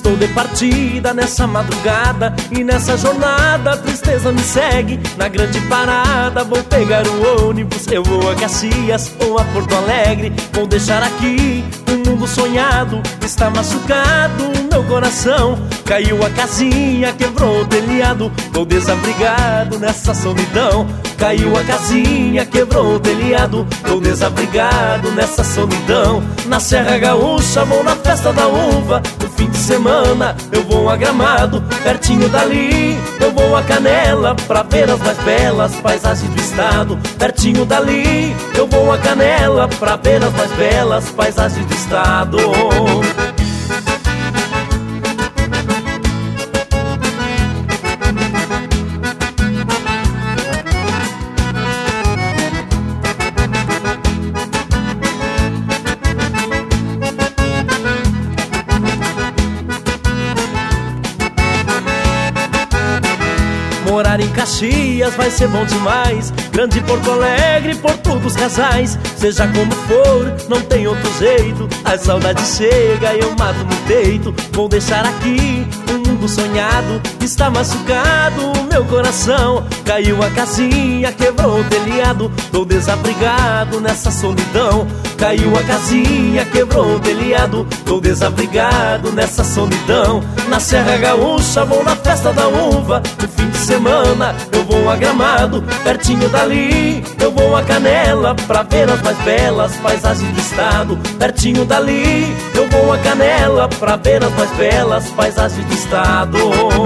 Estou de partida nessa madrugada e nessa jornada a tristeza me segue. Na grande parada vou pegar o ônibus, eu vou a Caxias ou a Porto Alegre. Vou deixar aqui um mundo sonhado, está machucado o meu coração. Caiu a casinha, quebrou o telhado, tô desabrigado nessa solidão. Caiu a casinha, quebrou o telhado, tô desabrigado nessa solidão. Na Serra Gaúcha vou na festa da uva, no fim de semana eu vou a Gramado. Pertinho dali eu vou a Canela, pra ver as mais belas paisagens do estado. Pertinho dali eu vou a Canela, pra ver as mais belas paisagens do estado. Morar em Caxias vai ser bom demais, grande Porto Alegre, Porto dos Casais. Seja como for, não tem outro jeito, a saudade chega e eu mato no peito. Vou deixar aqui um mundo sonhado, está machucado o meu coração. Caiu a casinha, quebrou o telhado, tô desabrigado nessa solidão. Caiu a casinha, quebrou o telhado, tô desabrigado nessa solidão. Na Serra Gaúcha vou na festa da uva, no fim de semana eu vou a Gramado. Pertinho dali eu vou a Canela, pra ver as mais belas paisagens do estado. Pertinho dali eu vou a Canela, pra ver as mais belas paisagens do estado.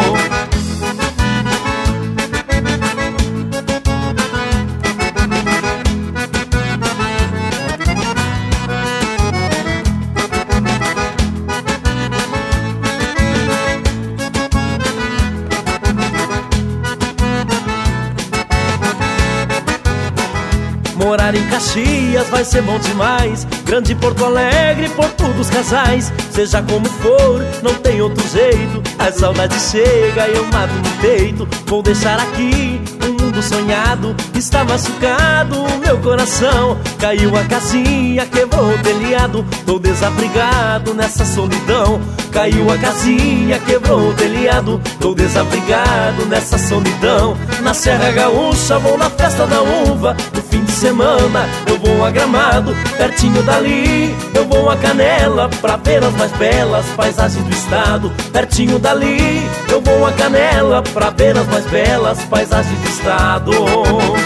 Morar em Caxias vai ser bom demais, grande Porto Alegre, Porto dos Casais. Seja como for, não tem outro jeito, a saudade chega e eu mato no peito. Vou deixar aqui um mundo sonhado, está machucado o meu coração. Caiu a casinha, quebrou o telhado, tô desabrigado nessa solidão. Caiu a casinha, quebrou o telhado, tô desabrigado nessa solidão. Na Serra Gaúcha vou na festa da uva, no fim de semana eu vou a Gramado. Pertinho dali eu vou a Canela, pra ver as mais belas paisagens do estado. Pertinho dali eu vou a Canela, pra ver as mais belas paisagens do estado.